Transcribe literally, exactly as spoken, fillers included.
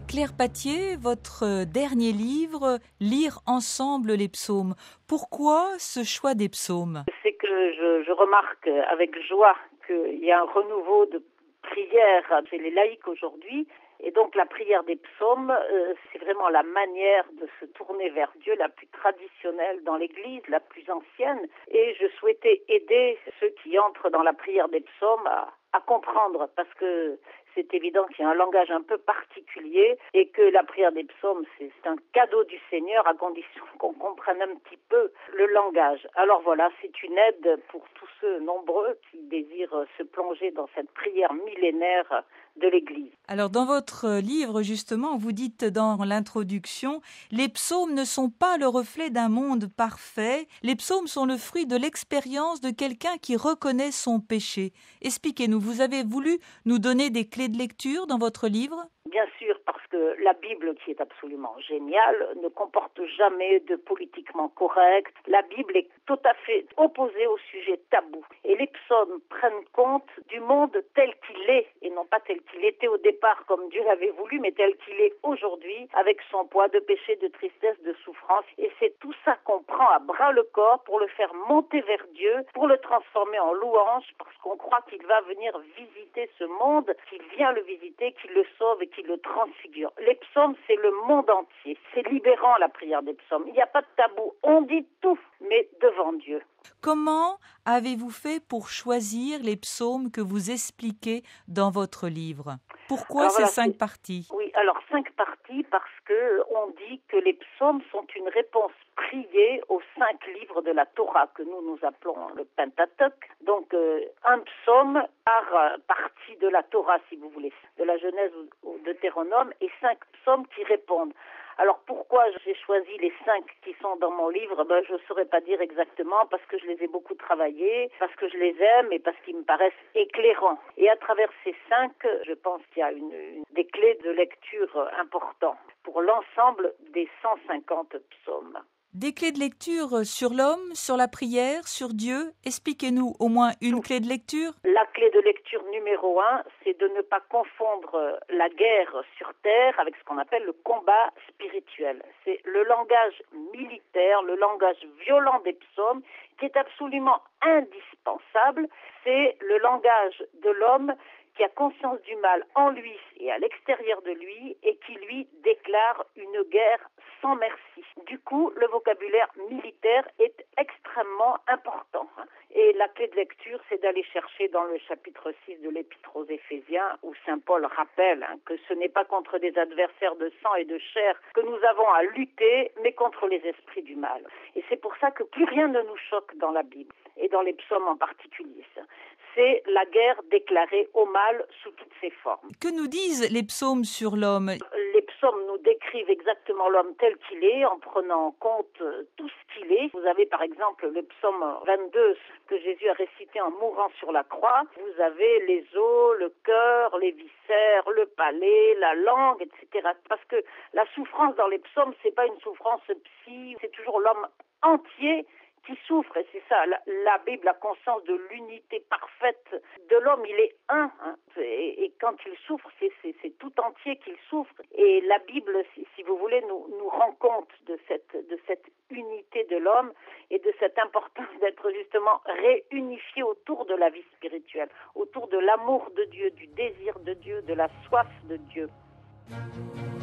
Claire Pathier, votre dernier livre, Lire ensemble les psaumes. Pourquoi ce choix des psaumes? C'est que je, je remarque avec joie qu'il y a un renouveau de prière chez les laïcs aujourd'hui. Et donc la prière des psaumes, euh, c'est vraiment la manière de se tourner vers Dieu, la plus traditionnelle dans l'Église, la plus ancienne. Et je souhaitais aider ceux qui entrent dans la prière des psaumes à, à comprendre, parce que c'est évident qu'il y a un langage un peu particulier et que la prière des psaumes, c'est, c'est un cadeau du Seigneur à condition qu'on comprenne un petit peu le langage. Alors voilà, c'est une aide pour tous ceux nombreux qui désirent se plonger dans cette prière millénaire de l'Église. Alors dans votre livre, justement, vous dites dans l'introduction, les psaumes ne sont pas le reflet d'un monde parfait, les psaumes sont le fruit de l'expérience de quelqu'un qui reconnaît son péché. Expliquez-nous, vous avez voulu nous donner des clés de lecture dans votre livre ? Bien sûr, parce que la Bible, qui est absolument géniale, ne comporte jamais de politiquement correct. La Bible est tout à fait opposée au sujet tabou. Et les psaumes prennent compte du monde tel qu'il est, et non pas tel qu'il était au départ, comme Dieu l'avait voulu, mais tel qu'il est aujourd'hui, avec son poids de péché, de tristesse, de souffrance. Et c'est tout ça qu'on prend à bras le corps pour le faire monter vers Dieu, pour le transformer en louange, parce qu'on croit qu'il va venir visiter ce monde, qu'il vient le visiter, qu'il le sauve et qui le transfigure. Les psaumes, c'est le monde entier. C'est libérant, la prière des psaumes. Il n'y a pas de tabou. On dit tout, mais devant Dieu. Comment avez-vous fait pour choisir les psaumes que vous expliquez dans votre livre ? Pourquoi alors, ces voilà, cinq c'est... parties ? Oui, alors cinq parties parce que on dit que les psaumes sont une réponse priée aux cinq livres de la Torah que nous nous appelons le Pentateuque. Donc euh, un psaume par euh, partie de la Torah, si vous voulez, de la Genèse au, au Deutéronome, et cinq psaumes qui répondent. Alors pourquoi j'ai choisi les cinq qui sont dans mon livre? Ben, je ne saurais pas dire exactement, parce que je les ai beaucoup travaillés, parce que je les aime et parce qu'ils me paraissent éclairants. Et à travers ces cinq, je pense qu'il y a une, une, des clés de lecture importantes pour l'ensemble des cent cinquante psaumes. Des clés de lecture sur l'homme, sur la prière, sur Dieu. Expliquez-nous au moins une Tout. clé de lecture. La clé de lecture numéro un, c'est de ne pas confondre la guerre sur terre avec ce qu'on appelle le combat spirituel. C'est le langage militaire, le langage violent des psaumes qui est absolument indispensable. C'est le langage de l'homme qui a conscience du mal en lui et à l'extérieur de lui et qui lui déclare une guerre sans merci. Du coup, le vocabulaire militaire est extrêmement important. Et la clé de lecture, c'est d'aller chercher dans le chapitre six de l'Épître aux Éphésiens, où saint Paul rappelle hein, que ce n'est pas contre des adversaires de sang et de chair que nous avons à lutter, mais contre les esprits du mal. Et c'est pour ça que plus rien ne nous choque dans la Bible, et dans les psaumes en particulier. C'est la guerre déclarée au mal sous toutes ses formes. Que nous disent les psaumes sur l'homme ? Les psaumes nous décrivent exactement l'homme tel qu'il est, en prenant en compte tout ce qu'il est. Vous avez par exemple le psaume vingt-deux que Jésus a récité en mourant sur la croix. Vous avez les os, le cœur, les viscères, le palais, la langue, et cetera. Parce que la souffrance dans les psaumes, c'est pas une souffrance psy, c'est toujours l'homme entier qui souffre, et c'est ça, la, la Bible a conscience de l'unité parfaite de l'homme, il est un, hein, et, et quand il souffre, c'est, c'est, c'est tout entier qu'il souffre, et la Bible, si, si vous voulez, nous, nous rend compte de cette, de cette unité de l'homme, et de cette importance d'être justement réunifié autour de la vie spirituelle, autour de l'amour de Dieu, du désir de Dieu, de la soif de Dieu.